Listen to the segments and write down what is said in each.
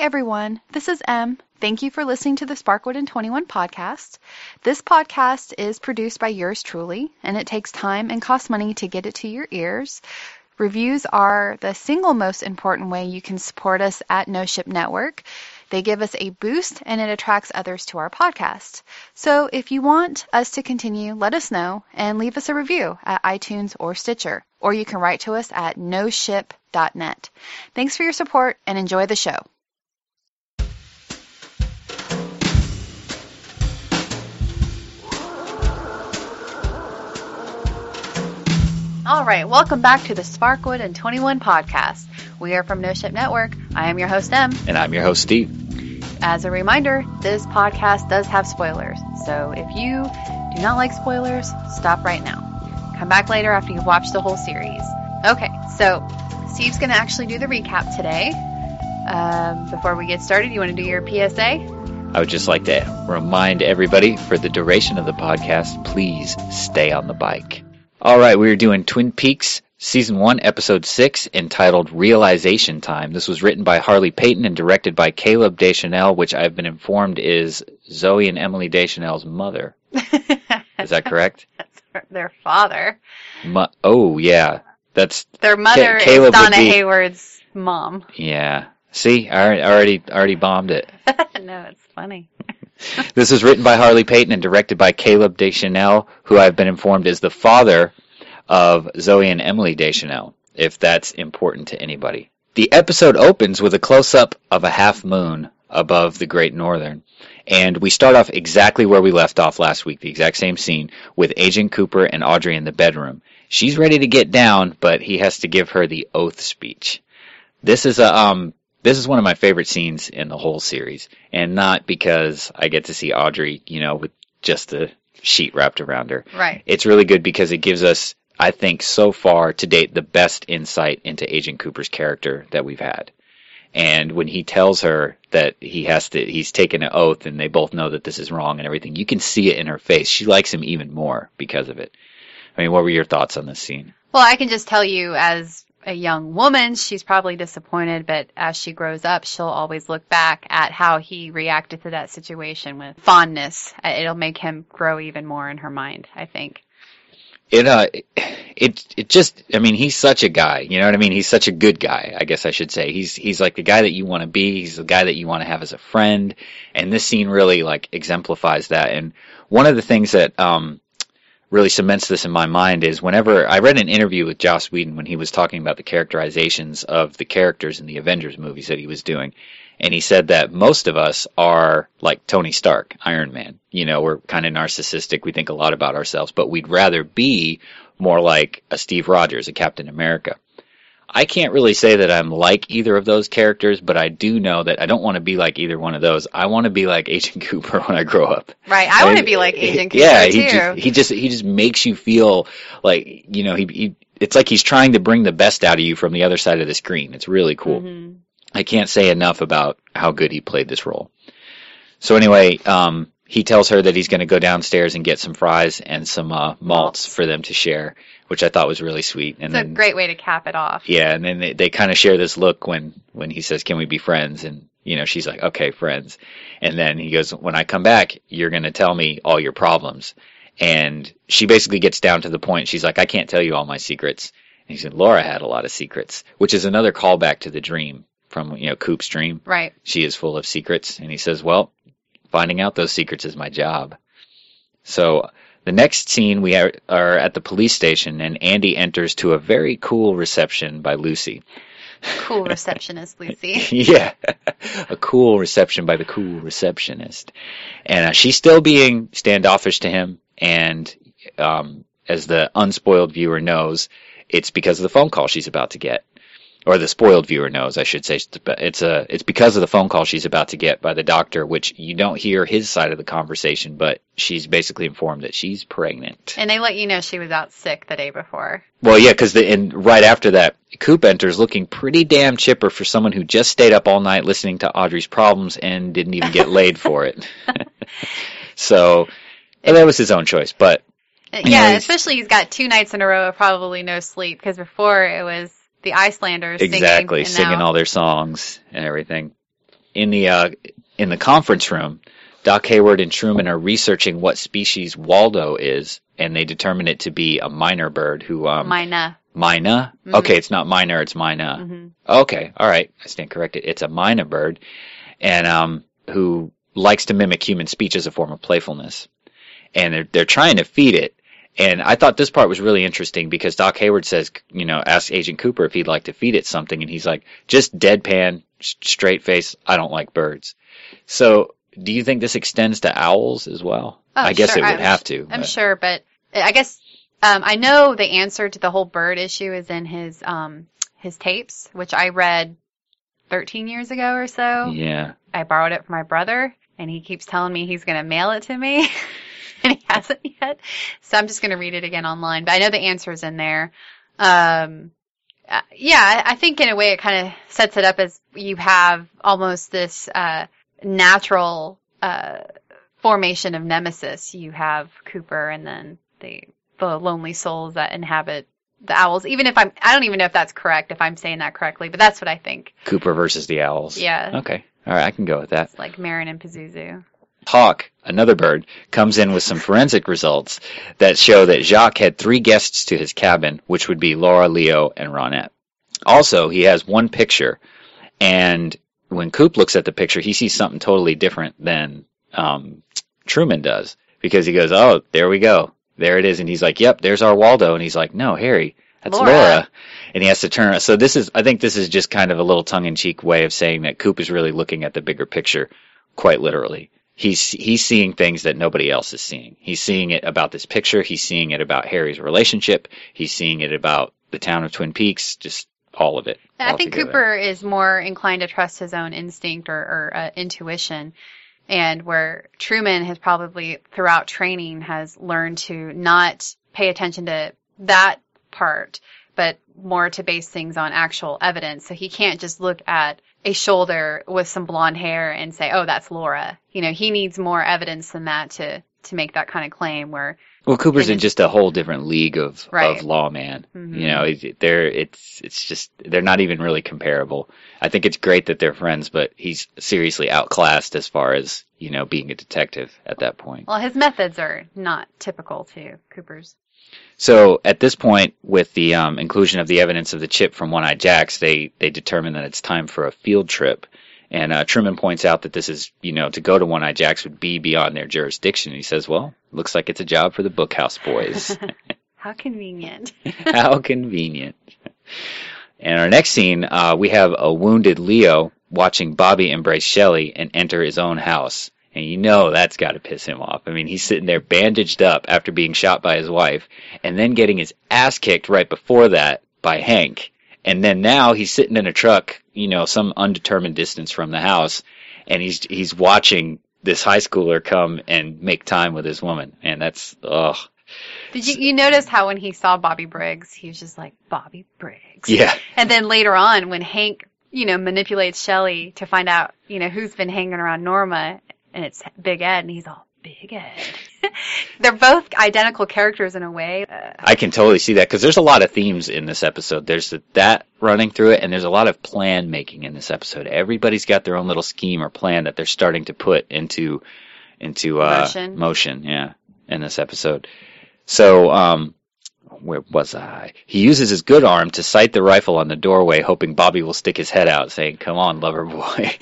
everyone, this is Em. Thank you for listening to the Sparkwood and 21 podcast. This podcast is produced by yours truly, and it takes time and costs money to get it to your ears. Reviews are the single most important way you can support us at No Ship Network. They give us a boost and it attracts others to our podcast. So if you want us to continue, let us know and leave us a review at iTunes or Stitcher, or you can write to us at noship.net. Thanks for your support and enjoy the show. All right, welcome back to the Sparkwood and 21 podcast. We are from No Ship Network. I am your host, Em. And I'm your host, Steve. As a reminder, this podcast does have spoilers. So if you do not like spoilers, stop right now. Come back later after you've watched the whole series. Okay, so Steve's going to actually do the recap today. Before we get started, you want to do your PSA? I would just like to remind everybody, for the duration of the podcast, please stay on the bike. All right, we're doing Twin Peaks Season 1, Episode 6, entitled Realization Time. This was written by Harley Peyton and directed by Caleb Deschanel, which I've been informed is Zoe and Emily Deschanel's mother. Is that correct? That's their father. Oh, yeah. That's their mother is Donna Hayward's mom. Yeah. See, I already bombed it. No, it's funny. This is written by Harley Peyton and directed by Caleb Deschanel, who I've been informed is the father of Zoe and Emily Deschanel, if that's important to anybody. The episode opens with a close-up of a half moon above the Great Northern, and we start off exactly where we left off last week, the exact same scene, with Agent Cooper and Audrey in the bedroom. She's ready to get down, but he has to give her the oath speech. This is one of my favorite scenes in the whole series, and not because I get to see Audrey, with just a sheet wrapped around her. Right. It's really good because it gives us, I think, so far to date, the best insight into Agent Cooper's character that we've had. And when he tells her that he's taken an oath and they both know that this is wrong and everything, you can see it in her face. She likes him even more because of it. I mean, what were your thoughts on this scene? Well, I can just tell you, as a young woman, she's probably disappointed, but as she grows up, she'll always look back at how he reacted to that situation with fondness. It'll make him grow even more in her mind, I think. It just, I mean, he's such a guy, you know what I mean? He's such a good guy, I guess I should say. He's like the guy that you want to be. He's the guy that you want to have as a friend. And this scene really, exemplifies that. And one of the things that, really cements this in my mind is whenever I read an interview with Joss Whedon when he was talking about the characterizations of the characters in the Avengers movies that he was doing. And he said that most of us are like Tony Stark, Iron Man. We're kind of narcissistic. We think a lot about ourselves, but we'd rather be more like a Steve Rogers, a Captain America. I can't really say that I'm like either of those characters, but I do know that I don't want to be like either one of those. I want to be like Agent Cooper when I grow up. Right. I want to be like Agent Cooper, yeah, he just makes you feel like, it's like he's trying to bring the best out of you from the other side of the screen. It's really cool. Mm-hmm. I can't say enough about how good he played this role. So anyway, he tells her that he's going to go downstairs and get some fries and some malts for them to share, which I thought was really sweet. And it's a great way to cap it off. Yeah, and then they kind of share this look when he says, "Can we be friends?" And, she's like, "Okay, friends." And then he goes, "When I come back, you're going to tell me all your problems." And she basically gets down to the point. She's like, "I can't tell you all my secrets." And he said, "Laura had a lot of secrets," which is another callback to the dream from, Coop's dream. Right. She is full of secrets. And he says, "Well, finding out those secrets is my job." So the next scene, we are at the police station, and Andy enters to a very cool reception by Lucy. Cool receptionist, Lucy. Yeah, a cool reception by the cool receptionist. And she's still being standoffish to him, and as the unspoiled viewer knows, it's because of the phone call she's about to get. Or the spoiled viewer knows, I should say. It's because of the phone call she's about to get by the doctor, which you don't hear his side of the conversation, but she's basically informed that she's pregnant. And they let you know she was out sick the day before. Well, yeah, because right after that, Coop enters looking pretty damn chipper for someone who just stayed up all night listening to Audrey's problems and didn't even get laid for it. So, that was his own choice, but... Yeah, especially he's got 2 nights in a row of probably no sleep, because before it was the Icelanders singing all their songs and everything. in the conference room, Doc Hayward and Truman are researching what species Waldo is, and they determine it to be a minor bird who Mina. Mina? Mm-hmm. Okay, it's not minor, it's Mina. Mm-hmm. Okay, all right, I stand corrected. It's a Mina bird, and who likes to mimic human speech as a form of playfulness. And they're trying to feed it. And I thought this part was really interesting because Doc Hayward says, asks Agent Cooper if he'd like to feed it something, and he's like, just deadpan, straight face, I don't like birds. So, do you think this extends to owls as well? Oh, I guess sure. it would have to. I'm sure, but I guess I know the answer to the whole bird issue is in his tapes, which I read 13 years ago or so. Yeah. I borrowed it from my brother, and he keeps telling me he's going to mail it to me. And he hasn't yet. So I'm just going to read it again online. But I know the answer is in there. I think in a way it kind of sets it up as you have almost this natural formation of nemesis. You have Cooper and then the lonely souls that inhabit the owls. Even if I don't even know if that's correct, if I'm saying that correctly, but that's what I think. Cooper versus the owls. Yeah. Okay. All right, I can go with that. It's like Marin and Pazuzu. Hawk, another bird, comes in with some forensic results that show that Jacques had 3 guests to his cabin, which would be Laura, Leo, and Ronette. Also, he has one picture, and when Coop looks at the picture, he sees something totally different than Truman does, because he goes, oh, there we go. There it is. And he's like, yep, there's our Waldo. And he's like, no, Harry, that's Laura. And he has to turn. So I think this is just kind of a little tongue-in-cheek way of saying that Coop is really looking at the bigger picture, quite literally. He's seeing things that nobody else is seeing. He's seeing it about this picture. He's seeing it about Harry's relationship. He's seeing it about the town of Twin Peaks, just all of it. I think Cooper is more inclined to trust his own instinct or intuition, and where Truman has probably, throughout training, has learned to not pay attention to that part, but more to base things on actual evidence. So he can't just look at a shoulder with some blonde hair and say, oh, that's Laura. He needs more evidence than that to make that kind of claim where... Well, Cooper's in just a whole different league of lawman. Mm-hmm. It's just, they're not even really comparable. I think it's great that they're friends, but he's seriously outclassed as far as, being a detective at that point. Well, his methods are not typical to Cooper's. So at this point, with the inclusion of the evidence of the chip from One-Eyed Jacks, they determine that it's time for a field trip. And Truman points out that this is, to go to One-Eyed Jacks would be beyond their jurisdiction. He says, well, looks like it's a job for the Bookhouse Boys. How convenient. How convenient. And our next scene, we have a wounded Leo watching Bobby embrace Shelley and enter his own house. And that's got to piss him off. I mean, he's sitting there bandaged up after being shot by his wife, and then getting his ass kicked right before that by Hank. And then now he's sitting in a truck, some undetermined distance from the house, and he's watching this high schooler come and make time with his woman. And that's, ugh. Did you notice how when he saw Bobby Briggs, he was just like, Bobby Briggs? Yeah. And then later on, when Hank, manipulates Shelley to find out, who's been hanging around Norma, and it's Big Ed, and he's all, Big Ed. They're both identical characters in a way. I can totally see that, because there's a lot of themes in this episode. There's that running through it, and there's a lot of plan making in this episode. Everybody's got their own little scheme or plan that they're starting to put into motion, in this episode. So, where was I? He uses his good arm to sight the rifle on the doorway, hoping Bobby will stick his head out, saying, come on, lover boy.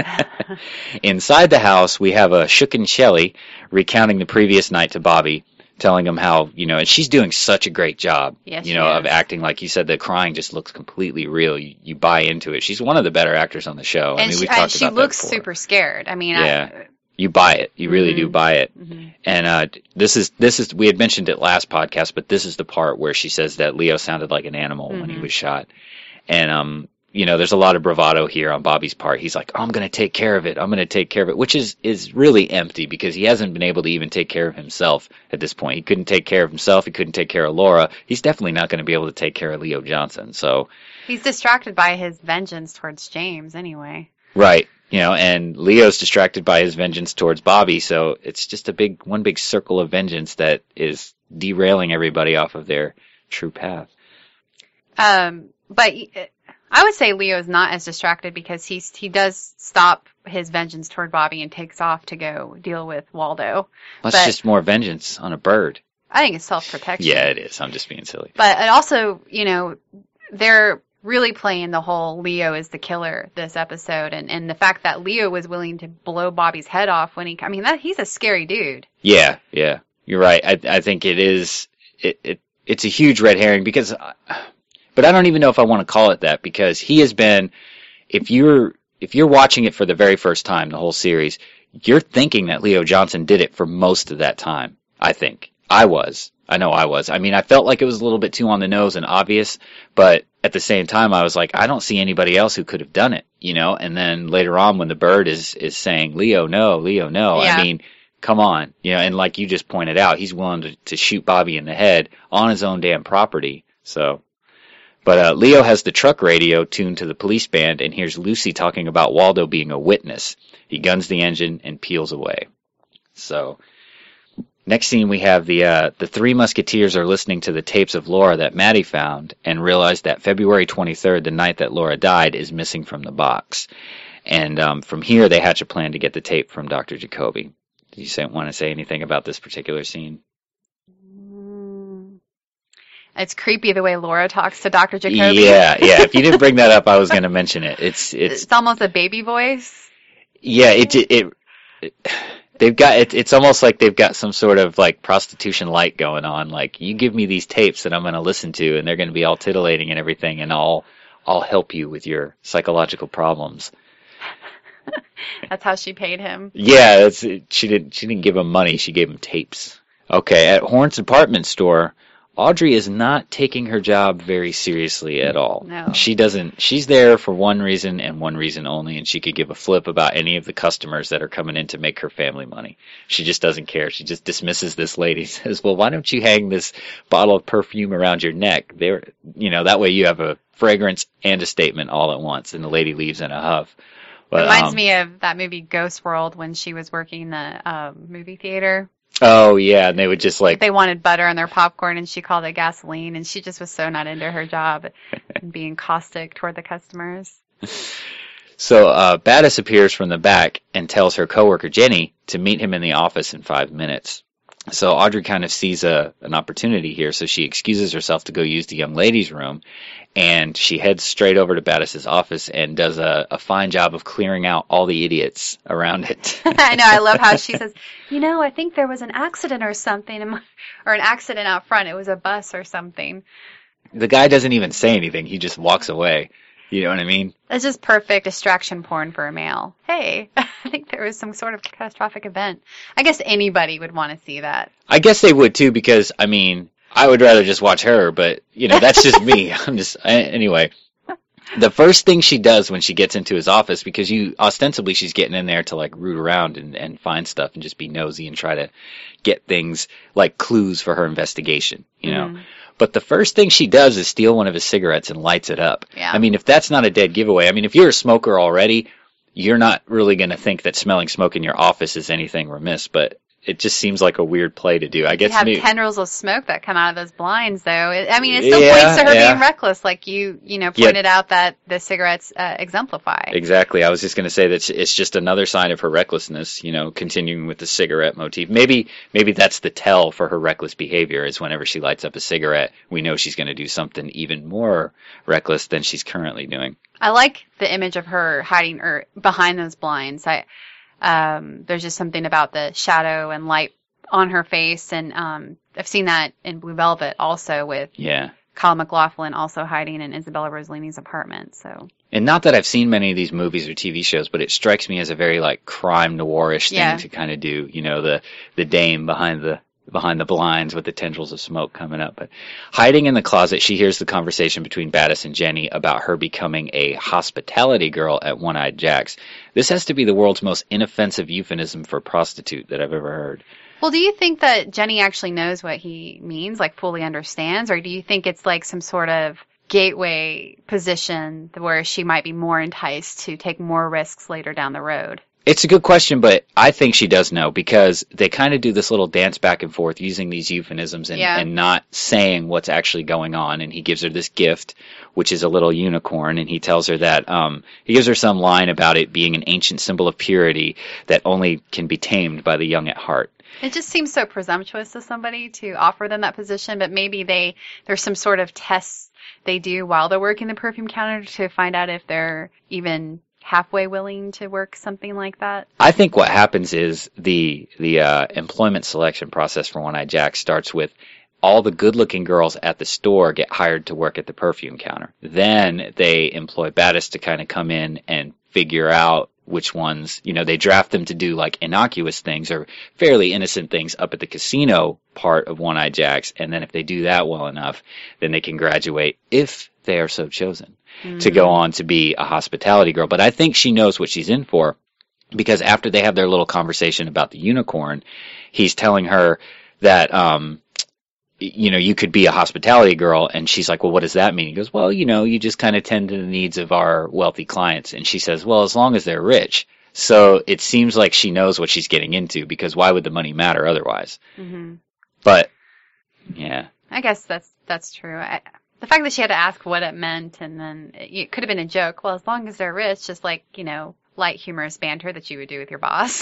Inside the house, we have a shooken Shelley recounting the previous night to Bobby, telling him how, and she's doing such a great job, of acting. Like you said, the crying just looks completely real. You buy into it. She's one of the better actors on the show. And we've talked about that before. She looks super scared. You buy it. You really do buy it. Mm-hmm. And this is we had mentioned it last podcast, but this is the part where she says that Leo sounded like an animal when he was shot. And there's a lot of bravado here on Bobby's part. He's like, I'm going to take care of it. I'm going to take care of it, which is really empty, because he hasn't been able to even take care of himself at this point. He couldn't take care of himself. He couldn't take care of Laura. He's definitely not going to be able to take care of Leo Johnson. So he's distracted by his vengeance towards James anyway. Right. And Leo's distracted by his vengeance towards Bobby, so it's just one big circle of vengeance that is derailing everybody off of their true path. But I would say Leo's not as distracted, because he does stop his vengeance toward Bobby and takes off to go deal with Waldo. That's just more vengeance on a bird. I think it's self-protection. Yeah, it is. I'm just being silly. But it also, they're really playing the whole Leo is the killer this episode, and the fact that Leo was willing to blow Bobby's head off when he's a scary dude. Yeah, you're right. I think it is. It's a huge red herring because, but I don't even know if I want to call it that because he has been. If you're watching it for the very first time, the whole series, you're thinking that Leo Johnson did it for most of that time. I think I was. I know I was. I mean, I felt like it was a little bit too on the nose and obvious, but at the same time, I was like, I don't see anybody else who could have done it, And then later on, when the bird is saying, Leo, no. Yeah. I mean, come on, and like you just pointed out, he's willing to shoot Bobby in the head on his own damn property. So, but Leo has the truck radio tuned to the police band and hears Lucy talking about Waldo being a witness. He guns the engine and peels away. So. Next scene, we have the three musketeers are listening to the tapes of Laura that Maddie found and realize that February 23rd, the night that Laura died, is missing from the box. And from here, they hatch a plan to get the tape from Dr. Jacoby. Do you want to say anything about this particular scene? It's creepy the way Laura talks to Dr. Jacoby. Yeah. If you didn't bring that up, I was going to mention it. It's almost a baby voice. Yeah, it's almost like they've got some sort of like prostitution light going on. Like, you give me these tapes that I'm going to listen to and they're going to be all titillating and everything, and I'll help you with your psychological problems. That's how she paid him. Yeah, she didn't give him money, she gave him tapes. Okay, at Horn's department store, Audrey is not taking her job very seriously at all. No. She's there for one reason and one reason only, and she could give a flip about any of the customers that are coming in to make her family money. She just doesn't care. She just dismisses this lady, says, well, why don't you hang this bottle of perfume around your neck? That way you have a fragrance and a statement all at once, and the lady leaves in a huff. But, reminds me of that movie Ghost World when she was working the movie theater. Oh, yeah, and they would just they wanted butter on their popcorn, and she called it gasoline, and she just was so not into her job and being caustic toward the customers. So Battis appears from the back and tells her coworker Jenny to meet him in the office in 5 minutes. So Audrey kind of sees an opportunity here, so she excuses herself to go use the young ladies' room, and she heads straight over to Battis' office and does a fine job of clearing out all the idiots around it. I know, I love how she says, I think there was an accident or something, or an accident out front. It was a bus or something. The guy doesn't even say anything. He just walks away. You know what I mean? It's just perfect distraction porn for a male. Hey, I think there was some sort of catastrophic event. I guess anybody would want to see that. I guess they would too, because, I would rather just watch her, but, that's just me. Anyway. The first thing she does when she gets into his office, because ostensibly she's getting in there to like root around and find stuff and just be nosy and try to get things like clues for her investigation, Mm-hmm. But the first thing she does is steal one of his cigarettes and lights it up. Yeah. If that's not a dead giveaway, if you're a smoker already, you're not really going to think that smelling smoke in your office is anything remiss, but it just seems like a weird play to do. I guess you have tendrils of smoke that come out of those blinds, though. It still points to her being reckless, like you pointed out that the cigarettes exemplify. Exactly. I was just going to say that it's just another sign of her recklessness. Continuing with the cigarette motif. Maybe that's the tell for her reckless behavior. Is whenever she lights up a cigarette, we know she's going to do something even more reckless than she's currently doing. I like the image of her hiding behind those blinds. There's just something about the shadow and light on her face, and I've seen that in Blue Velvet also with Kyle MacLachlan also hiding in Isabella Rossellini's apartment. So, and not that I've seen many of these movies or TV shows, but it strikes me as a very like crime noirish thing to kind of do. The dame behind the blinds with the tendrils of smoke coming up. But hiding in the closet, she hears the conversation between Battis and Jenny about her becoming a hospitality girl at One-Eyed Jack's. This has to be the world's most inoffensive euphemism for prostitute that I've ever heard. Well, do you think that Jenny actually knows what he means, like fully understands, or do you think it's like some sort of gateway position where she might be more enticed to take more risks later down the road? It's a good question, but I think she does know because they kind of do this little dance back and forth using these euphemisms and not saying what's actually going on. And he gives her this gift, which is a little unicorn, and he tells her that he gives her some line about it being an ancient symbol of purity that only can be tamed by the young at heart. It just seems so presumptuous to somebody to offer them that position, but maybe there's some sort of tests they do while they're working the perfume counter to find out if they're even halfway willing to work something like that. I think what happens is the employment selection process for One Eye Jack starts with all the good-looking girls at the store get hired to work at the perfume counter. Then they employ Battis to kind of come in and figure out which ones, they draft them to do like innocuous things or fairly innocent things up at the casino part of One Eye Jack's. And then if they do that well enough, then they can graduate if they are so chosen to go on to be a hospitality girl. But I think she knows what she's in for because after they have their little conversation about the unicorn, he's telling her that, you could be a hospitality girl. And she's like, well, what does that mean? He goes, well, you just kind of tend to the needs of our wealthy clients. And she says, well, as long as they're rich. So it seems like she knows what she's getting into because why would the money matter otherwise? Mm-hmm. But, yeah. I guess that's true. The fact that she had to ask what it meant and then it could have been a joke. Well, as long as they're rich, just like, light humorous banter that you would do with your boss.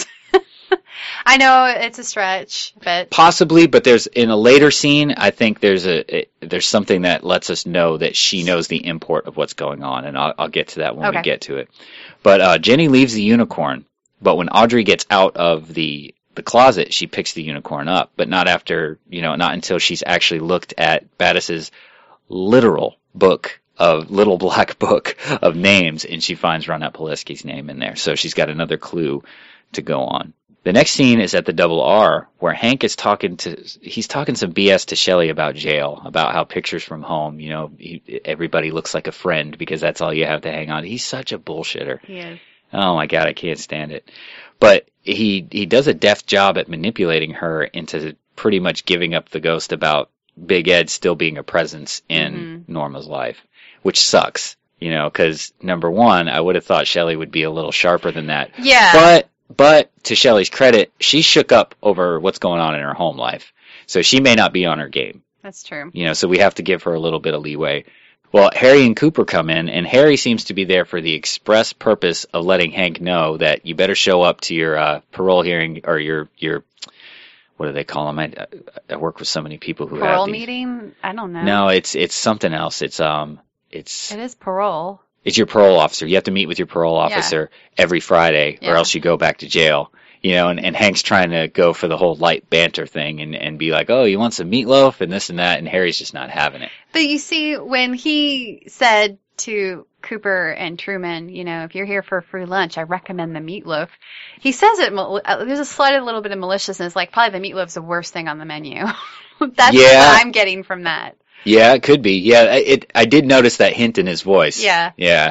I know it's a stretch, but possibly. But there's in a later scene, I think there's something that lets us know that she knows the import of what's going on, and I'll get to that when we get to it. But Jenny leaves the unicorn, but when Audrey gets out of the closet, she picks the unicorn up, but not after not until she's actually looked at Battis's literal book of little black book of names, and she finds Ronette Polisky's name in there. So she's got another clue to go on. The next scene is at the Double R, where Hank is talking some BS to Shelley about jail, about how pictures from home, everybody looks like a friend because that's all you have to hang on. He's such a bullshitter. He is. Oh my God, I can't stand it. But he does a deft job at manipulating her into pretty much giving up the ghost about Big Ed still being a presence in Norma's life, which sucks, because number one, I would have thought Shelley would be a little sharper than that. Yeah. But to Shelley's credit, she shook up over what's going on in her home life. So she may not be on her game. That's true. So we have to give her a little bit of leeway. Well, Harry and Cooper come in, and Harry seems to be there for the express purpose of letting Hank know that you better show up to your parole hearing or your what do they call them? I work with so many people who parole have these. Meeting? I don't know. No, it's something else. It is parole. It's your parole officer. You have to meet with your parole officer every Friday, or else you go back to jail. And Hank's trying to go for the whole light banter thing and be like, oh, you want some meatloaf and this and that, and Harry's just not having it. But you see, when he said to Cooper and Truman, if you're here for a free lunch, I recommend the meatloaf. He says it, there's a slight little bit of maliciousness, like probably the meatloaf's the worst thing on the menu. That's what I'm getting from that. Yeah, it could be. Yeah, I did notice that hint in his voice. Yeah. Yeah.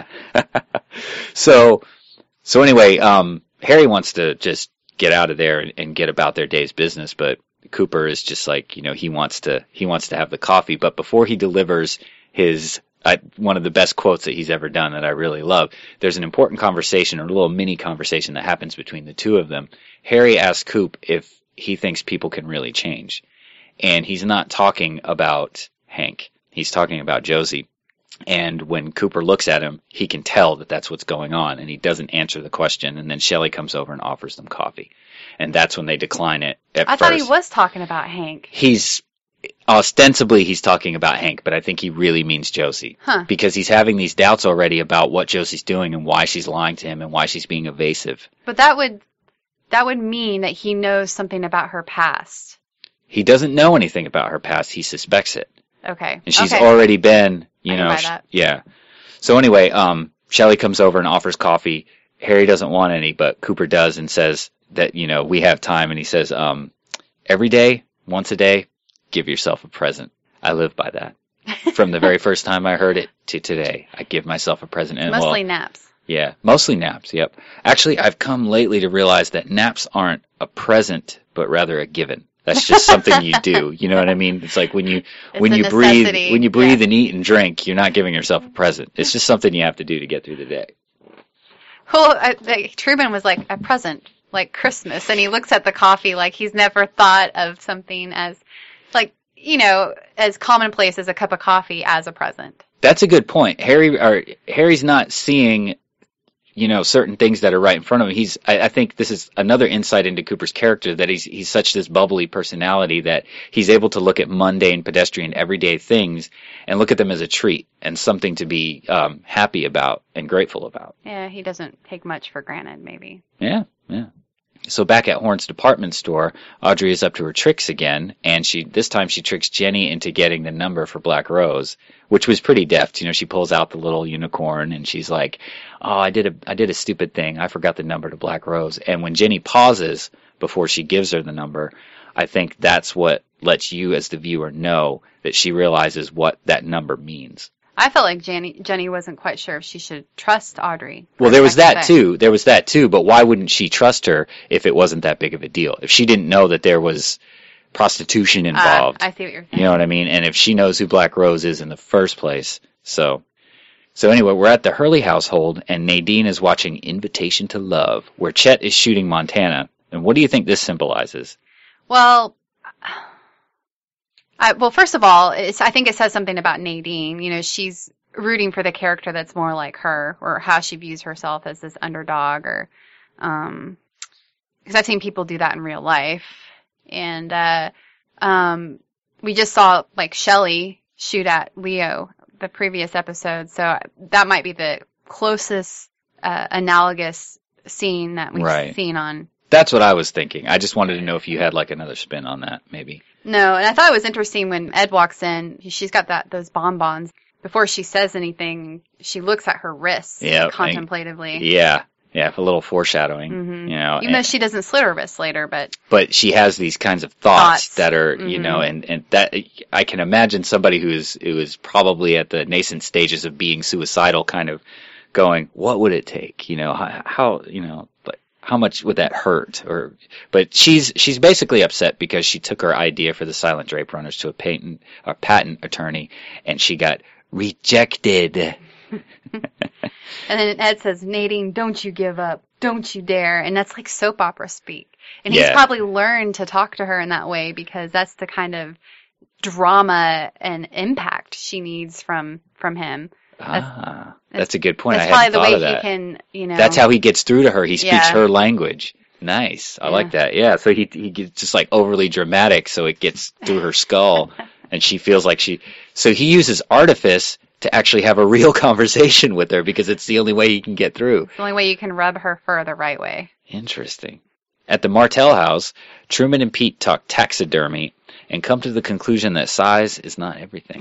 So anyway, Harry wants to just get out of there and get about their day's business, but Cooper is just like, he wants to have the coffee, but before he delivers his one of the best quotes that he's ever done that I really love, there's an important conversation, or a little mini conversation that happens between the two of them. Harry asks Coop if he thinks people can really change, and he's not talking about Hank. He's talking about Josie. And when Cooper looks at him, he can tell that that's what's going on, and he doesn't answer the question. And then Shelley comes over and offers them coffee, and that's when they decline it. I thought he was talking about Hank. Ostensibly he's talking about Hank, but I think he really means Josie, because he's having these doubts already about what Josie's doing and why she's lying to him and why she's being evasive. But that would mean that he knows something about her past. He doesn't know anything about her past. He suspects it. Okay. And she's already been, that. Yeah. So anyway, Shelley comes over and offers coffee. Harry doesn't want any, but Cooper does and says that, we have time. And he says, every day, once a day, give yourself a present. I live by that. From the very first time I heard it to today, I give myself a present. And mostly naps. Yeah, mostly naps, yep. Actually, I've come lately to realize that naps aren't a present, but rather a given. That's just something you do. You know what I mean? It's like when you breathe and eat and drink, you're not giving yourself a present. It's just something you have to do to get through the day. Well, Truman was like a present, like Christmas, and he looks at the coffee like he's never thought of something as, like, as commonplace as a cup of coffee as a present. That's a good point. Harry's not seeing, certain things that are right in front of him. I think this is another insight into Cooper's character, that he's such this bubbly personality that he's able to look at mundane, pedestrian, everyday things and look at them as a treat and something to be happy about and grateful about. Yeah, he doesn't take much for granted, maybe. Yeah. So back at Horne's department store, Audrey is up to her tricks again, and this time she tricks Jenny into getting the number for Black Rose, which was pretty deft. She pulls out the little unicorn and she's like, "Oh, I did a stupid thing. I forgot the number to Black Rose." And when Jenny pauses before she gives her the number, I think that's what lets you as the viewer know that she realizes what that number means. I felt like Jenny wasn't quite sure if she should trust Audrey. Well, there was that too. But why wouldn't she trust her if it wasn't that big of a deal? If she didn't know that there was prostitution involved. I see what you're saying. You know what I mean? And if she knows who Black Rose is in the first place. So anyway, we're at the Hurley household, and Nadine is watching Invitation to Love, where Chet is shooting Montana. And what do you think this symbolizes? Well, first of all, I think it says something about Nadine. She's rooting for the character that's more like her, or how she views herself as this underdog, or because I've seen people do that in real life. And we just saw like Shelley shoot at Leo the previous episode, so that might be the closest analogous scene that we've seen on. That's what I was thinking. I just wanted to know if you had like another spin on that, maybe. No, and I thought it was interesting when Ed walks in. She's got those bonbons. Before she says anything, she looks at her wrists contemplatively. Yeah, a little foreshadowing. Mm-hmm. Even though she doesn't slit her wrists later, but she has these kinds of thoughts that are, and that I can imagine somebody who is probably at the nascent stages of being suicidal, kind of going, "What would it take? How much would that hurt?" But she's basically upset because she took her idea for the silent drape runners to a patent attorney, and she got rejected. And then Ed says, "Nadine, don't you give up. Don't you dare." And that's like soap opera speak. And he's probably learned to talk to her in that way because that's the kind of drama and impact she needs from him. That's a good point. That's probably the way he can, That's how he gets through to her. He speaks her language. Nice. I like that. Yeah. So he gets just like overly dramatic, so it gets through her skull, and she feels like so he uses artifice to actually have a real conversation with her because it's the only way he can get through. It's the only way you can rub her fur the right way. Interesting. At the Martell house, Truman and Pete talk taxidermy and come to the conclusion that size is not everything.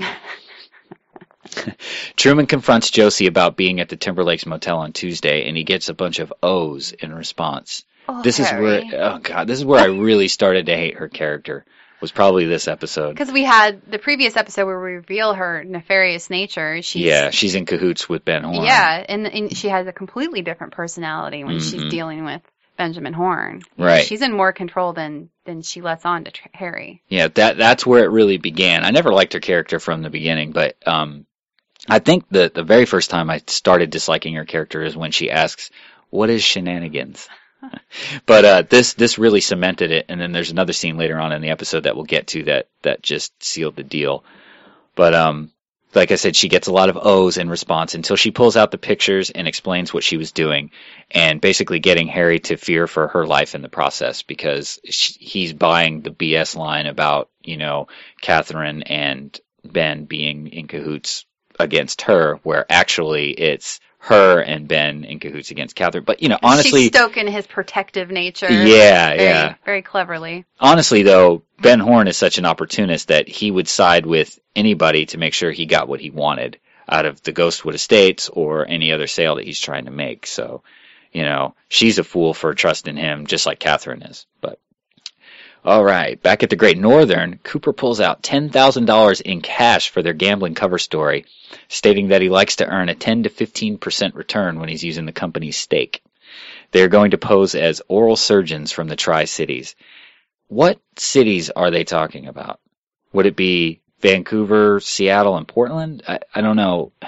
Truman confronts Josie about being at the Timberlakes Motel on Tuesday, and he gets a bunch of O's in response. This is where I really started to hate her character. Was probably this episode. Because we had the previous episode where we reveal her nefarious nature. She's in cahoots with Ben Horne. Yeah, and she has a completely different personality when she's dealing with Benjamin Horne. Right. She's in more control than she lets on to Harry. Yeah, that's where it really began. I never liked her character from the beginning, but I think the very first time I started disliking her character is when she asks, "What is shenanigans?" But this really cemented it, and then there's another scene later on in the episode that we'll get to that just sealed the deal. But like I said, she gets a lot of O's in response until she pulls out the pictures and explains what she was doing, and basically getting Harry to fear for her life in the process because he's buying the BS line about Catherine and Ben being in cahoots against her, where actually it's her and Ben in cahoots against Catherine. But, honestly... She's stoking his protective nature. Yeah. Very cleverly. Honestly, though, Ben Horne is such an opportunist that he would side with anybody to make sure he got what he wanted out of the Ghostwood Estates or any other sale that he's trying to make. So, she's a fool for trusting him, just like Catherine is. But, all right, back at the Great Northern, Cooper pulls out $10,000 in cash for their gambling cover story, stating that he likes to earn a 10 to 15% return when he's using the company's stake. They're going to pose as oral surgeons from the Tri-Cities. What cities are they talking about? Would it be Vancouver, Seattle, and Portland? I don't know.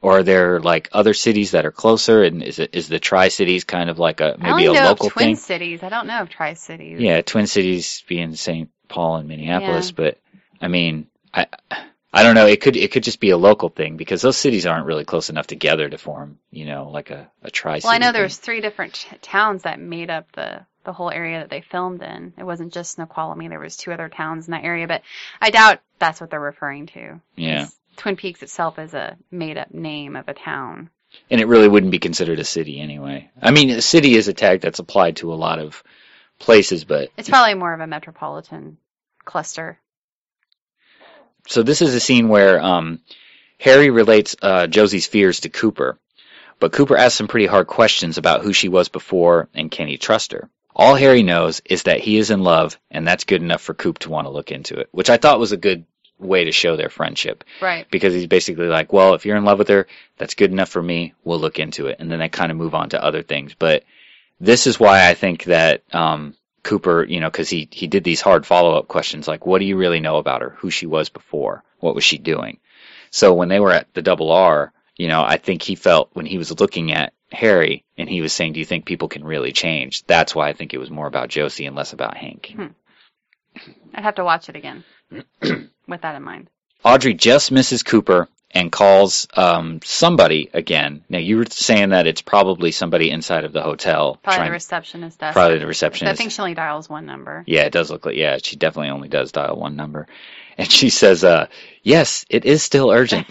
Or are there like other cities that are closer? And is the Tri-Cities kind of like maybe a I only know local of Twin thing? Cities. I don't know of Tri-Cities. Yeah, Twin Cities being St. Paul and Minneapolis, but I mean, I don't know. It could just be a local thing because those cities aren't really close enough together to form, like a Tri-City. Well, I know thing. there's 3 different towns that made up the whole area that they filmed in. It wasn't just Snoqualmie. There was 2 other towns in that area, but I doubt that's what they're referring to. Yeah. Twin Peaks itself is a made-up name of a town. And it really wouldn't be considered a city anyway. I mean, a city is a tag that's applied to a lot of places, but it's probably more of a metropolitan cluster. So this is a scene where Harry relates Josie's fears to Cooper, but Cooper asks some pretty hard questions about who she was before and can he trust her. All Harry knows is that he is in love, and that's good enough for Coop to want to look into it, which I thought was a good way to show their friendship. Right. Because he's basically like, well, if you're in love with her, that's good enough for me, we'll look into it. And then they kind of move on to other things. But this is why I think that Cooper, because he did these hard follow-up questions like, what do you really know about her? Who she was before? What was she doing? So when they were at the Double R, I think he felt when he was looking at Harry and he was saying, do you think people can really change? That's why I think it was more about Josie and less about Hank. I'd have to watch it again with that in mind. Audrey just misses Cooper and calls somebody again. Now, you were saying that it's probably somebody inside of the hotel. Probably the receptionist desk. Probably the receptionist. I think she only dials 1 number. Yeah, it does look like, she definitely only does dial 1 number. And she says, yes, it is still urgent.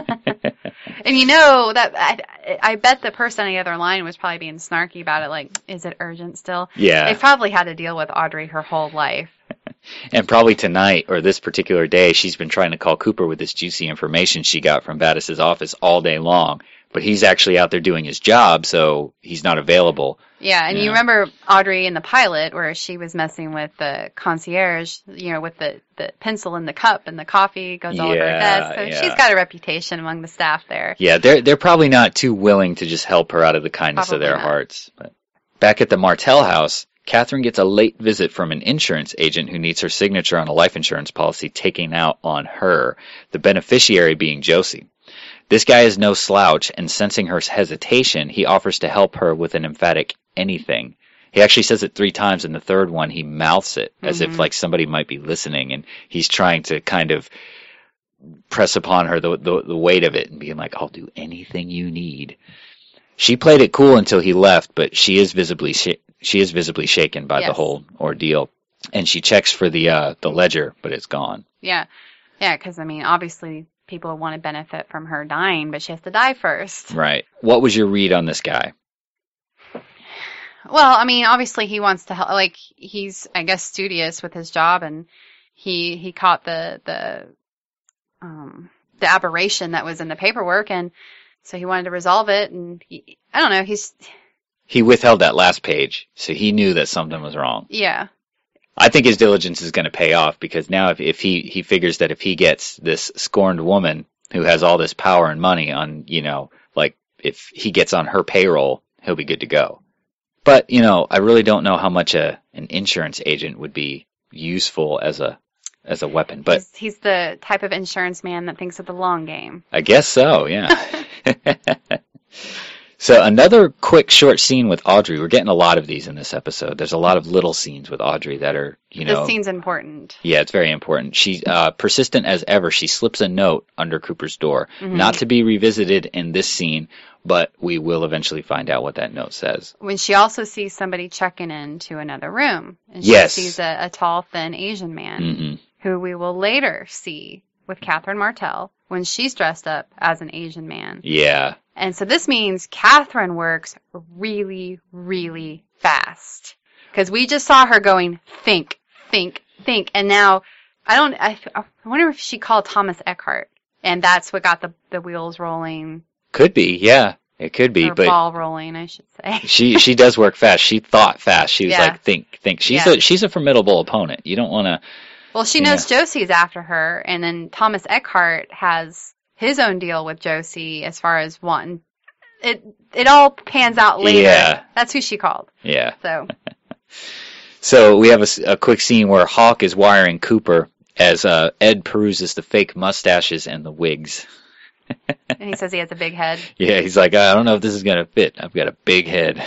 And that I bet the person on the other line was probably being snarky about it, like, is it urgent still? Yeah. They've probably had to deal with Audrey her whole life. And probably tonight or this particular day, she's been trying to call Cooper with this juicy information she got from Battis's office all day long. But he's actually out there doing his job, so he's not available. Yeah, and you remember Audrey in the pilot where she was messing with the concierge, with the pencil in the cup and the coffee goes all over her desk. So she's got a reputation among the staff there. Yeah, they're probably not too willing to just help her out of the kindness of their hearts. But back at the Martell house, Catherine gets a late visit from an insurance agent who needs her signature on a life insurance policy taken out on her, the beneficiary being Josie. This guy is no slouch, and sensing her hesitation, he offers to help her with an emphatic anything. He actually says it 3 times, and the third one he mouths it as if like somebody might be listening, and he's trying to kind of press upon her the weight of it and being like, I'll do anything you need. She played it cool until he left, but she is visibly shaken by the whole ordeal, and she checks for the ledger, but it's gone. Yeah, because obviously people want to benefit from her dying, but she has to die first. Right. What was your read on this guy? Well, obviously he wants to help. Like, he's, I guess, studious with his job, and he caught the aberration that was in the paperwork, and so he wanted to resolve it. And I don't know. He withheld that last page, so he knew that something was wrong. Yeah. I think his diligence is going to pay off because now if he figures that if he gets this scorned woman who has all this power and money on, like if he gets on her payroll, he'll be good to go. But, I really don't know how much an insurance agent would be useful as a weapon. But he's the type of insurance man that thinks of the long game. I guess so, yeah. So another quick short scene with Audrey. We're getting a lot of these in this episode. There's a lot of little scenes with Audrey that are, This scene's important. Yeah, it's very important. She's persistent as ever. She slips a note under Cooper's door. Not to be revisited in this scene, but we will eventually find out what that note says. When she also sees somebody checking into another room. And she sees a tall, thin Asian man who we will later see with Catherine Martell when she's dressed up as an Asian man. Yeah. And so this means Catherine works really, really fast. Because we just saw her going, think, think, think. And now, I wonder if she called Thomas Eckhart. And that's what got the wheels rolling. Could be, yeah. It could be. Or but ball rolling, I should say. She does work fast. She thought fast. She was like, think. She's a formidable opponent. You don't want to... Well, she knows Josie's after her. And then Thomas Eckhart has his own deal with Josie as far as one. It all pans out later. Yeah. That's who she called. Yeah. So So we have a quick scene where Hawk is wiring Cooper as Ed peruses the fake mustaches and the wigs. And he says he has a big head. Yeah, he's like, I don't know if this is going to fit. I've got a big head.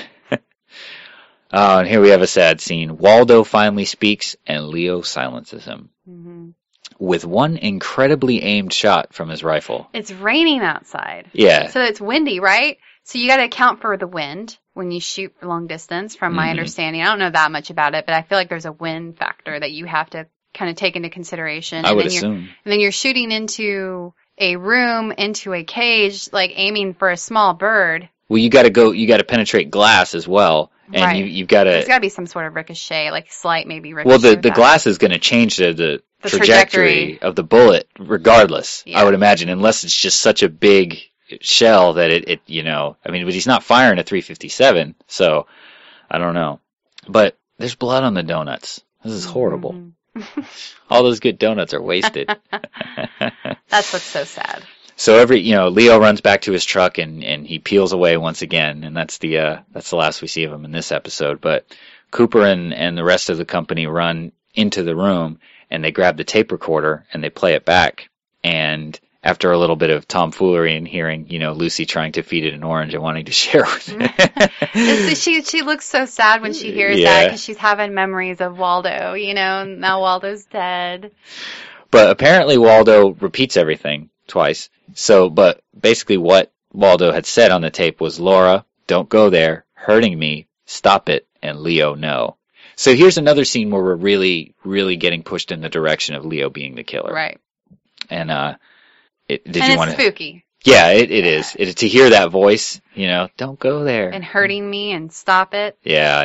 And here we have a sad scene. Waldo finally speaks, and Leo silences him with one incredibly aimed shot from his rifle. It's raining outside. Yeah. So it's windy, right? So you got to account for the wind when you shoot for long distance, from my understanding. I don't know that much about it, but I feel like there's a wind factor that you have to kind of take into consideration. I would assume. And then you're shooting into a room, into a cage, like aiming for a small bird. Well, you got to penetrate glass as well. And right. you've got to... There's got to be some sort of ricochet, like slight maybe ricochet. Well, the glass is going to change the trajectory of the bullet regardless, I would imagine, unless it's just such a big shell that it I mean, but he's not firing a 357, so I don't know. But there's blood on the donuts. This is horrible. Mm-hmm. All those good donuts are wasted. That's what's so sad. So Leo runs back to his truck and he peels away once again, and that's the last we see of him in this episode. But Cooper and the rest of the company run into the room and they grab the tape recorder and they play it back. And after a little bit of tomfoolery and hearing, Lucy trying to feed it an orange and wanting to share with it. She looks so sad when she hears that, because she's having memories of Waldo, now Waldo's dead. But apparently Waldo repeats everything twice. So, but basically what Waldo had said on the tape was, Laura, don't go there, hurting me, stop it, and Leo, no. So here's another scene where we're really, really getting pushed in the direction of Leo being the killer. Right. And, it's spooky. Yeah, it is. To hear that voice, don't go there. And hurting me and stop it. Yeah,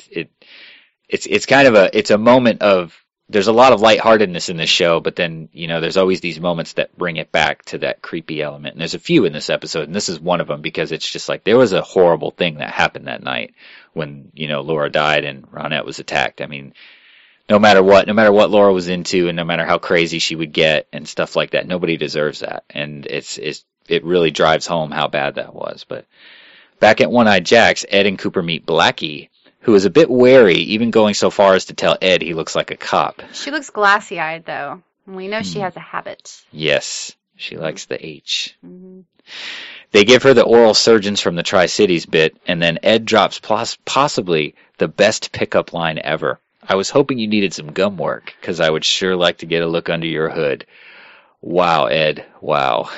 it's kind of it's a moment of, there's a lot of lightheartedness in this show, but then, there's always these moments that bring it back to that creepy element. And there's a few in this episode, and this is one of them, because it's just like, there was a horrible thing that happened that night when, Laura died and Ronette was attacked. I mean, no matter what Laura was into, and no matter how crazy she would get and stuff like that, nobody deserves that. And it really drives home how bad that was. But back at One-Eyed Jack's, Ed and Cooper meet Blackie, who is a bit wary, even going so far as to tell Ed he looks like a cop. She looks glassy-eyed, though. And we know she has a habit. Yes, she likes the H. Mm-hmm. They give her the oral surgeons from the Tri-Cities bit, and then Ed drops possibly the best pickup line ever. I was hoping you needed some gum work, because I would sure like to get a look under your hood. Wow, Ed, wow.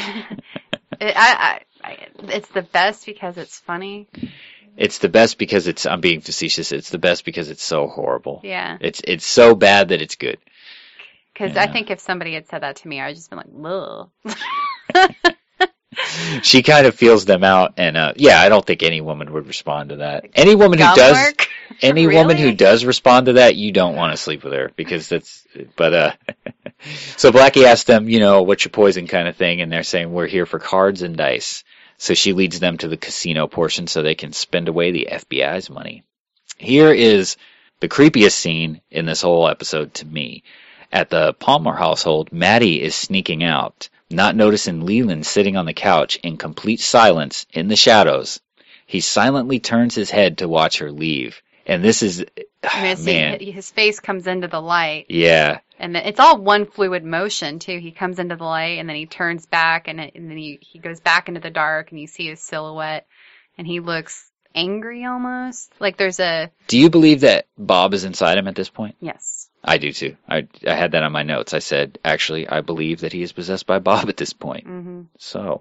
It's the best because it's funny. It's the best because I'm being facetious. It's the best because it's so horrible. Yeah. It's so bad that it's good. Because I think if somebody had said that to me, I would just been like, ugh. She kind of feels them out, and I don't think any woman would respond to that. Any woman who does respond to that, you don't want to sleep with her, because so Blackie asks them, what's your poison kind of thing, and they're saying, we're here for cards and dice. So she leads them to the casino portion so they can spend away the FBI's money. Here is the creepiest scene in this whole episode to me. At the Palmer household, Maddie is sneaking out, not noticing Leland sitting on the couch in complete silence in the shadows. He silently turns his head to watch her leave. And this is, man. His face comes into the light. Yeah. And then it's all one fluid motion, too. He comes into the light, and then he turns back, and then he goes back into the dark, and you see his silhouette, and he looks angry almost. Like there's a... Do you believe that Bob is inside him at this point? Yes. I do, too. I had that on my notes. I said, actually, I believe that he is possessed by Bob at this point. Mm-hmm. So,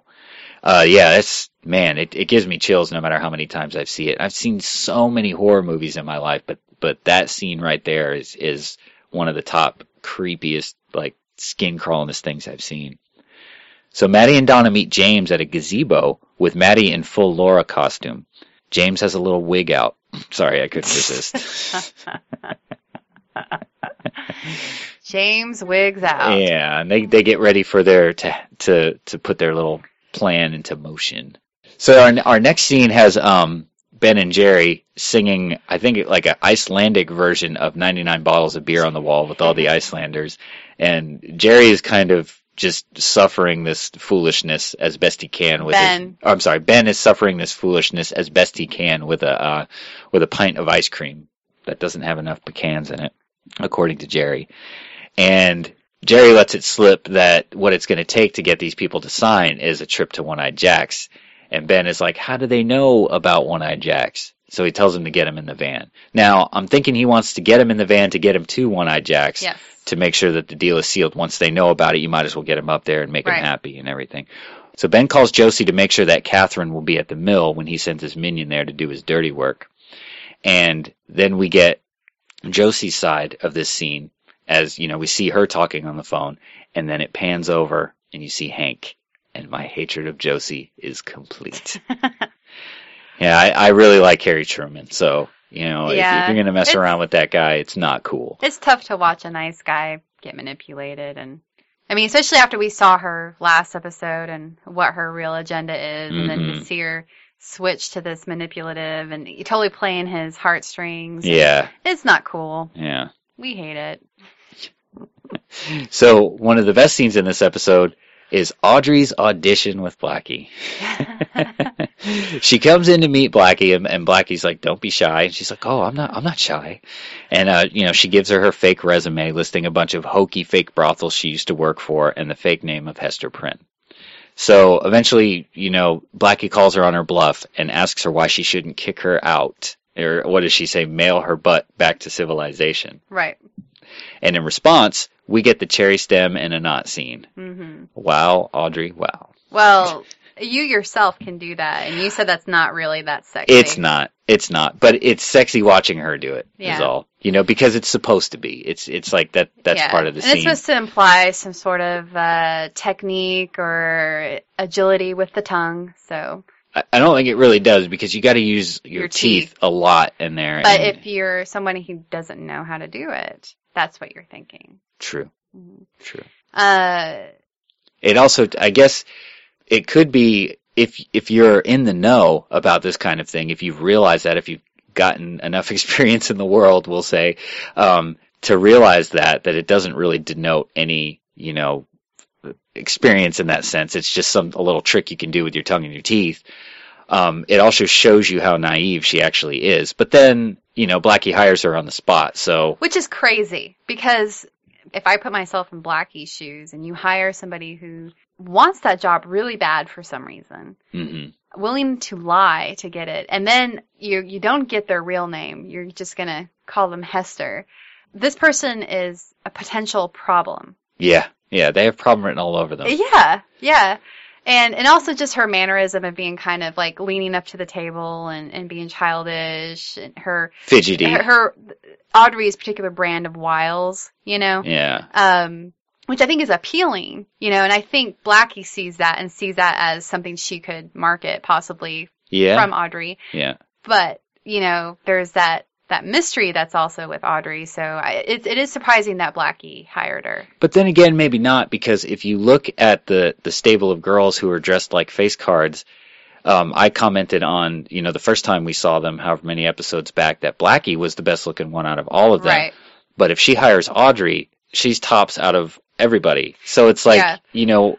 it gives me chills no matter how many times I've seen it. I've seen so many horror movies in my life, but that scene right there is one of the top creepiest, like, skin-crawlingest things I've seen. So Maddie and Donna meet James at a gazebo with Maddie in full Laura costume. James has a little wig out. Sorry, I couldn't resist. James wigs out. Yeah, and they get ready for their to put their little plan into motion. So our next scene has Ben and Jerry singing, I think, like an Icelandic version of 99 Bottles of Beer on the Wall with all the Icelanders. And Jerry is kind of just suffering this foolishness as best he can with Ben is suffering this foolishness as best he can with a pint of ice cream that doesn't have enough pecans in it, according to Jerry. And Jerry lets it slip that what it's going to take to get these people to sign is a trip to One-Eyed Jack's. And Ben is like, how do they know about One-Eyed Jack's? So he tells him to get him in the van. Now, I'm thinking he wants to get him in the van to get him to One-Eyed Jack's. Yes. To make sure that the deal is sealed. Once they know about it, you might as well get him up there and make him happy and everything. So Ben calls Josie to make sure that Catherine will be at the mill when he sends his minion there to do his dirty work. And then we get Josie's side of this scene as, you know, we see her talking on the phone, and then it pans over and you see Hank, and my hatred of Josie is complete. Yeah, I really like Harry Truman, so, you know, if you're going to mess around with that guy, it's not cool. It's tough to watch a nice guy get manipulated, and I mean, especially after we saw her last episode and what her real agenda is, and then to see her switch to this manipulative and totally playing his heartstrings. Yeah. It's not cool. Yeah. We hate it. So, one of the best scenes in this episode is Audrey's audition with Blackie. She comes in to meet Blackie, and Blackie's like, "Don't be shy." And she's like, "Oh, I'm not shy." And you know, she gives her fake resume listing a bunch of hokey fake brothels she used to work for and the fake name of Hester Prynne. So eventually, you know, Blackie calls her on her bluff and asks her why she shouldn't kick her out, or what does she say? Mail her butt back to civilization. Right. And in response, we get the cherry stem and a knot scene. Mm-hmm. Wow, Audrey, wow. Well, you yourself can do that, and you said that's not really that sexy. It's not, but it's sexy watching her do it, is all. You know, because it's supposed to be. It's like that's part of the scene. And it's supposed to imply some sort of technique or agility with the tongue, so... I don't think it really does, because you got to use your teeth a lot in there. But if you're somebody who doesn't know how to do it, that's what you're thinking. True. Mm-hmm. True. It also, I guess, it could be, if you're in the know about this kind of thing, if you've realized that, if you've gotten enough experience in the world, we'll say, to realize that it doesn't really denote any, you know, experience in that sense. It's just a little trick you can do with your tongue and your teeth. It also shows you how naive she actually is. But then, you know, Blackie hires her on the spot, so... Which is crazy, because if I put myself in Blackie's shoes and you hire somebody who wants that job really bad for some reason, willing to lie to get it, and then you don't get their real name, you're just going to call them Hester, this person is a potential problem. Yeah, they have problem written all over them. Yeah. And also just her mannerism of being kind of like leaning up to the table and being childish, and her fidgety. Her Audrey's particular brand of wiles, you know? Yeah. Which I think is appealing, you know, and I think Blackie sees that as something she could market possibly from Audrey. Yeah. But, you know, there's that mystery that's also with Audrey, so it is surprising that Blackie hired her. But then again, maybe not, because if you look at the stable of girls who are dressed like face cards, I commented on, you know, the first time we saw them, however many episodes back, that Blackie was the best looking one out of all of them. Right. But if she hires Audrey, she's tops out of everybody. So it's like, you know...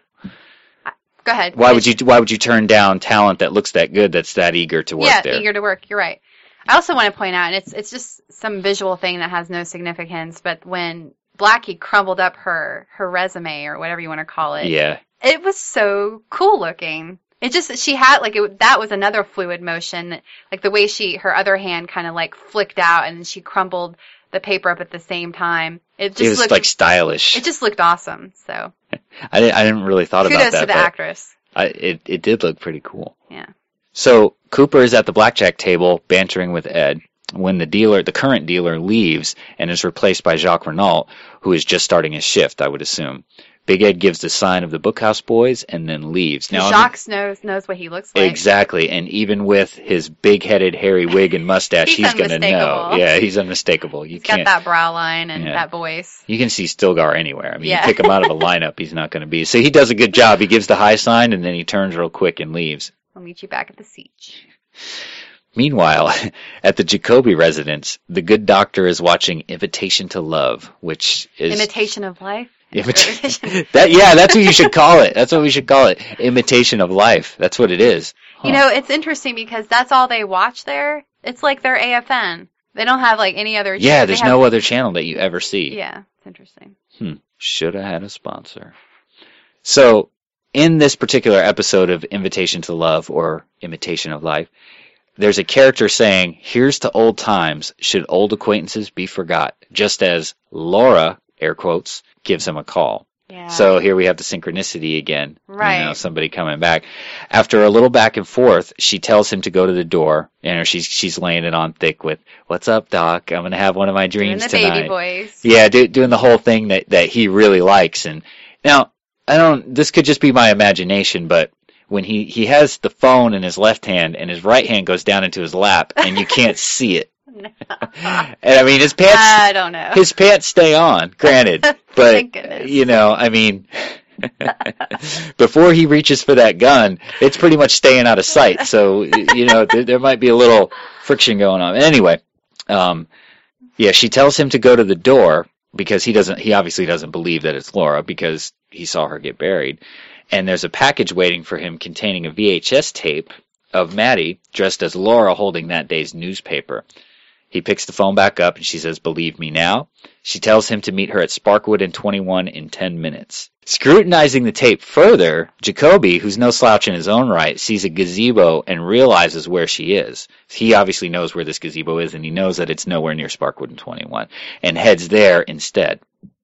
Go ahead. Why would you turn down talent that looks that good, that's that eager to work there? Yeah, eager to work, you're right. I also want to point out, and it's just some visual thing that has no significance, but when Blackie crumbled up her resume, or whatever you want to call it, it was so cool looking. It just, she had, like, that was another fluid motion, like the way her other hand kind of like flicked out, and she crumbled the paper up at the same time. It was like stylish. It just looked awesome, so. I didn't really thought about that. Kudos to the actress. It did look pretty cool. Yeah. So Cooper is at the blackjack table bantering with Ed when the current dealer, leaves and is replaced by Jacques Renault, who is just starting his shift, I would assume. Big Ed gives the sign of the Bookhouse Boys and then leaves. Now, Jacques knows what he looks like. Exactly, and even with his big-headed hairy wig and mustache, he's going to know. Yeah, he's unmistakable. He's got that brow line and that voice. You can see Stilgar anywhere. I mean, you pick him out of a lineup, he's not going to be. So he does a good job. He gives the high sign, and then he turns real quick and leaves. I'll meet you back at the siege. Meanwhile, at the Jacoby residence, the good doctor is watching Invitation to Love, which is... Imitation of Life? That's what you should call it. That's what we should call it. Imitation of Life. That's what it is. Huh. You know, it's interesting because that's all they watch there. It's like their AFN. They don't have like any other channel. Yeah, there's no other channel that you ever see. Yeah, it's interesting. Should have had a sponsor. So, in this particular episode of Invitation to Love or Imitation of Life, there's a character saying, here's to old times, should old acquaintances be forgot, just as Laura, air quotes, gives him a call. Yeah. So here we have the synchronicity again. Right. You know, somebody coming back. After a little back and forth, she tells him to go to the door. And she's laying it on thick with, "What's up, Doc? I'm going to have one of my dreams doing the tonight." baby voice. Yeah, doing the whole thing that he really likes. And now, this could just be my imagination, but when he has the phone in his left hand and his right hand goes down into his lap and you can't see it. No. And I mean, his pants. I don't know. His pants stay on, granted, but Thank goodness. you know, I mean, before he reaches for that gun, it's pretty much staying out of sight. So you know, there might be a little friction going on. Anyway, yeah, she tells him to go to the door because he obviously doesn't believe that it's Laura because he saw her get buried. And there's a package waiting for him containing a VHS tape of Maddie dressed as Laura holding that day's newspaper. He picks the phone back up and she says, "Believe me now." She tells him to meet her at Sparkwood and 21 in 10 minutes. Scrutinizing the tape further, Jacoby, who's no slouch in his own right, sees a gazebo and realizes where she is. He obviously knows where this gazebo is and he knows that it's nowhere near Sparkwood and 21 and heads there instead.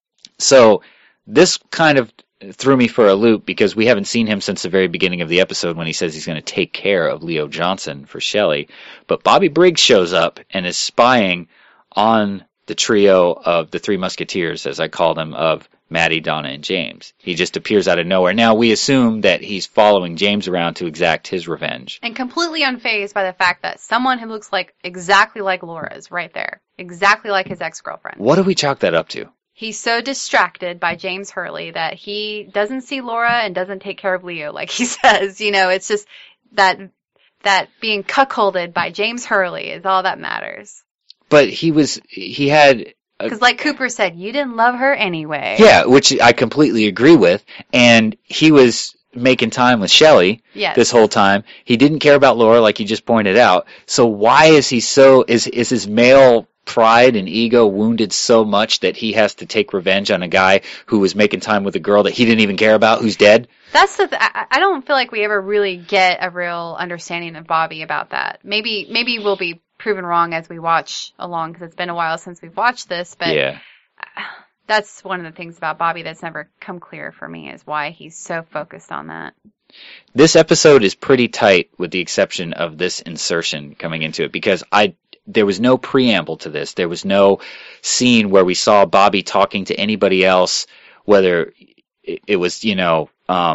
So this kind of threw me for a loop because we haven't seen him since the very beginning of the episode when he says he's going to take care of Leo Johnson for Shelley. But Bobby Briggs shows up and is spying on the trio of the Three Musketeers, as I call them, of Maddie, Donna, and James. He just appears out of nowhere. Now, we assume that he's following James around to exact his revenge. And completely unfazed by the fact that someone who looks like exactly like Laura is right there. Exactly like his ex-girlfriend. What do we chalk that up to? He's so distracted by James Hurley that he doesn't see Laura and doesn't take care of Leo like he says. You know, it's just that being cuckolded by James Hurley is all that matters. But he had... Because like Cooper said, you didn't love her anyway. Yeah, which I completely agree with. And he was making time with Shelley this whole time. He didn't care about Laura like you just pointed out. So why is he is his male pride and ego wounded so much that he has to take revenge on a guy who was making time with a girl that he didn't even care about, who's dead? That's I don't feel like we ever really get a real understanding of Bobby about that. Maybe we'll be proven wrong as we watch along because it's been a while since we've watched this, but yeah. That's one of the things about Bobby that's never come clear for me is why he's so focused on that. This episode is pretty tight with the exception of this insertion coming into it because there was no preamble to this. There was no scene where we saw Bobby talking to anybody else, whether it was, you know,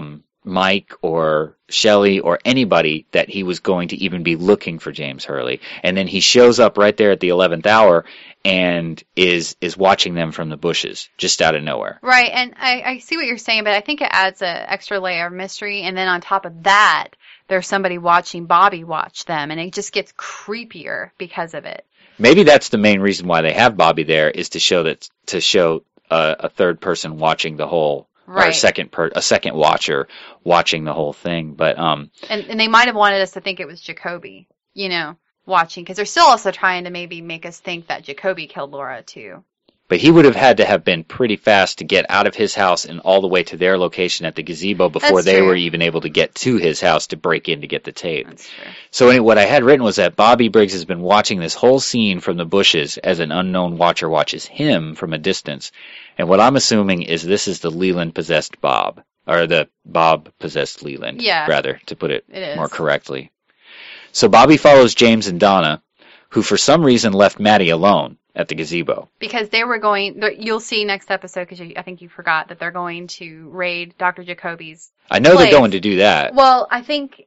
Mike or Shelley or anybody that he was going to even be looking for James Hurley. And then he shows up right there at the 11th hour and is watching them from the bushes, just out of nowhere. Right, and I see what you're saying, but I think it adds an extra layer of mystery, and then on top of that, there's somebody watching Bobby watch them, and it just gets creepier because of it. Maybe that's the main reason why they have Bobby there, is to show a third person watching the whole, right. Or a second watcher watching the whole thing. But and they might have wanted us to think it was Jacoby, you know, watching, because they're still also trying to maybe make us think that Jacoby killed Laura too. But he would have had to have been pretty fast to get out of his house and all the way to their location at the gazebo before they were even able to get to his house to break in to get the tape. That's true. So what I had written was that Bobby Briggs has been watching this whole scene from the bushes as an unknown watcher watches him from a distance. And what I'm assuming is this is the Leland-possessed Bob. Or the Bob-possessed Leland, rather, to put it more correctly. So Bobby follows James and Donna, who for some reason left Maddie alone at the gazebo. Because they were going, you'll see next episode, because I think you forgot that they're going to raid Dr. Jacoby's I know place. They're going to do that. Well, I think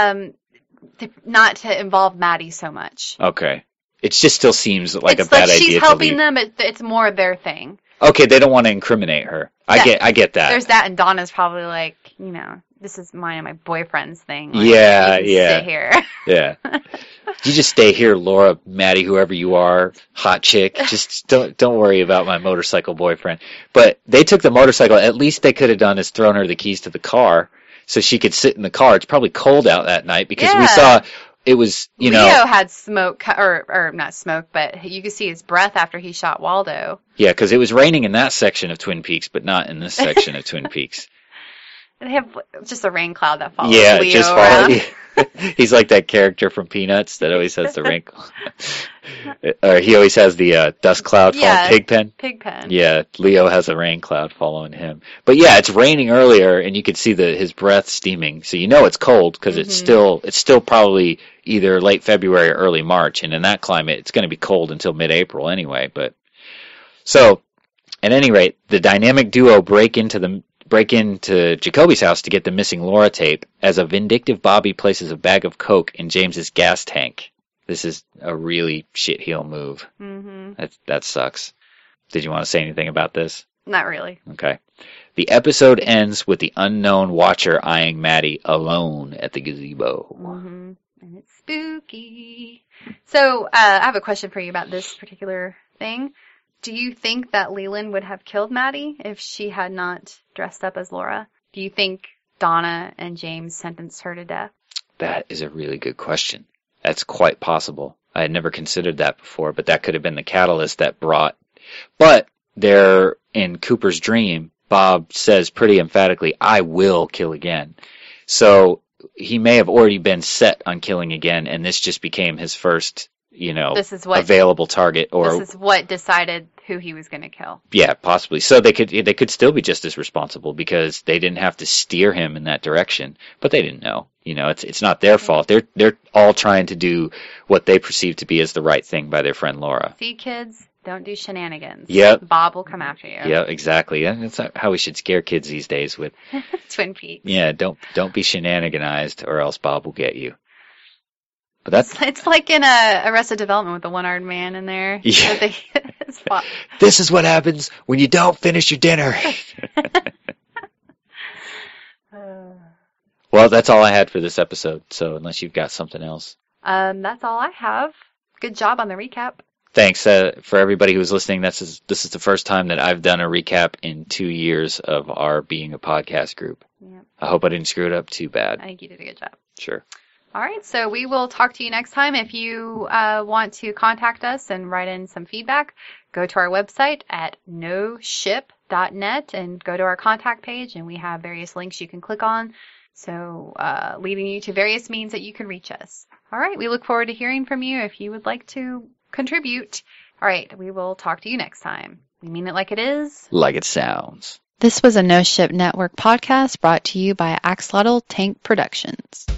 not to involve Maddie so much. Okay. It just still seems like a bad idea. She's helping them, but it's more their thing. Okay, they don't want to incriminate her. I get that. There's that, and Donna's probably like, you know, this is mine and my boyfriend's thing. Like, yeah. Stay here. Yeah. You just stay here, Laura, Maddie, whoever you are, hot chick. Just don't worry about my motorcycle boyfriend. But they took the motorcycle. At least they could have done is thrown her the keys to the car so she could sit in the car. It's probably cold out that night because we saw it was, Leo had smoke, or not smoke, but you could see his breath after he shot Waldo. Yeah, because it was raining in that section of Twin Peaks, but not in this section of Twin Peaks. They have just a rain cloud that follows Yeah, Leo just around. He's like that character from Peanuts that always has the rain cloud. Or he always has the dust cloud following Pigpen. Pigpen. Yeah, Leo has a rain cloud following him. But yeah, it's raining earlier, and you could see his breath steaming. So you know it's cold because it's still probably either late February or early March, and in that climate, it's going to be cold until mid-April anyway. But so, at any rate, the dynamic duo break into Jacoby's house to get the missing Laura tape as a vindictive Bobby places a bag of coke in James's gas tank. This is a really shitheel move. That sucks. Did you want to say anything about this? Not really. Okay. The episode ends with the unknown watcher eyeing Maddie alone at the gazebo. And it's spooky. So, I have a question for you about this particular thing. Do you think that Leland would have killed Maddie if she had not dressed up as Laura? Do you think Donna and James sentenced her to death? That is a really good question. That's quite possible. I had never considered that before, but that could have been the catalyst that brought... But there, in Cooper's dream, Bob says pretty emphatically, I will kill again. So he may have already been set on killing again, and this just became his first... available target, or this is what decided who he was going to kill. Yeah, possibly. So they could still be just as responsible because they didn't have to steer him in that direction, but they didn't know. It's not their fault. They're all trying to do what they perceive to be as the right thing by their friend Laura. See, kids, don't do shenanigans. Yep. Bob will come after you. Yeah, exactly. That's how we should scare kids these days with Twin Peaks. Yeah, don't be shenaniganized, or else Bob will get you. But it's like in Arrested Development with the one-armed man in there. Yeah. This is what happens when you don't finish your dinner. Well, that's all I had for this episode. So unless you've got something else. That's all I have. Good job on the recap. Thanks for everybody who was listening. This is the first time that I've done a recap in 2 years of our being a podcast group. Yep. I hope I didn't screw it up too bad. I think you did a good job. Sure. All right, so we will talk to you next time. If you want to contact us and write in some feedback, go to our website at noship.net and go to our contact page, and we have various links you can click on, so leading you to various means that you can reach us. All right, we look forward to hearing from you if you would like to contribute. All right, we will talk to you next time. We mean it like it is. Like it sounds. This was a No Ship Network podcast brought to you by Axolotl Tank Productions.